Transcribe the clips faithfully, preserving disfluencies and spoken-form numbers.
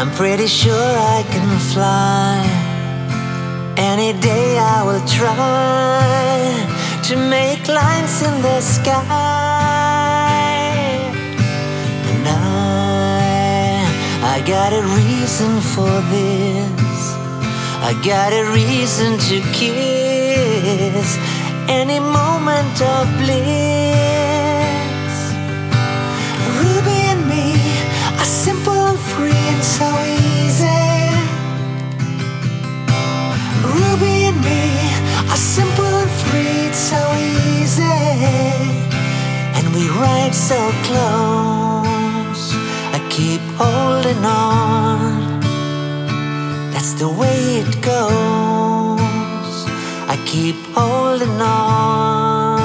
I'm pretty sure I can fly. Any day I will try to make lines in the sky. And I, I got a reason for this. I got a reason to kiss any moment of bliss. Ruby and me are simple and free and so easy. Ruby and me are simple and free, it's so easy. And we ride so close, I keep holding on. That's the way it goes, I keep holding on.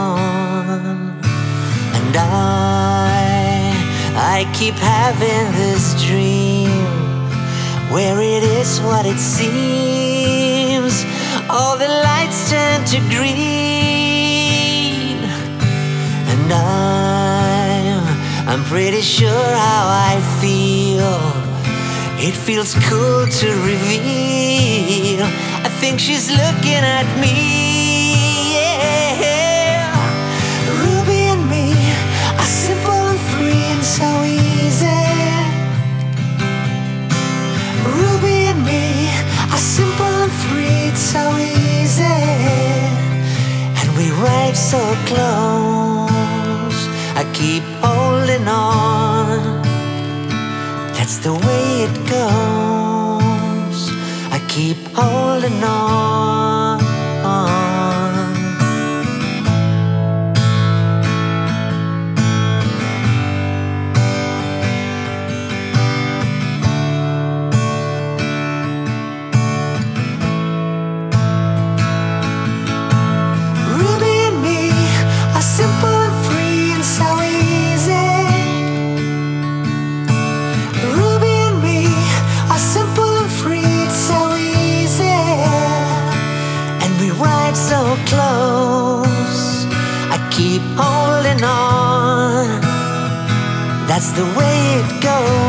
And I, I keep having this dream where it is what it seems. All the lights turn to green. And I'm, I'm pretty sure how I feel. It feels cool to reveal. I think she's looking at me, yeah. Ruby and me are simple and free and so easy. Ruby and me are simple and free, it's so easy. And we ride so close, I keep holding on. That's the way it goes, I keep holding on. Ruby and me are simple and free and so easy. Ruby and me are simple and free, it's so easy. And we ride so close, I keep holding on. That's the way it goes.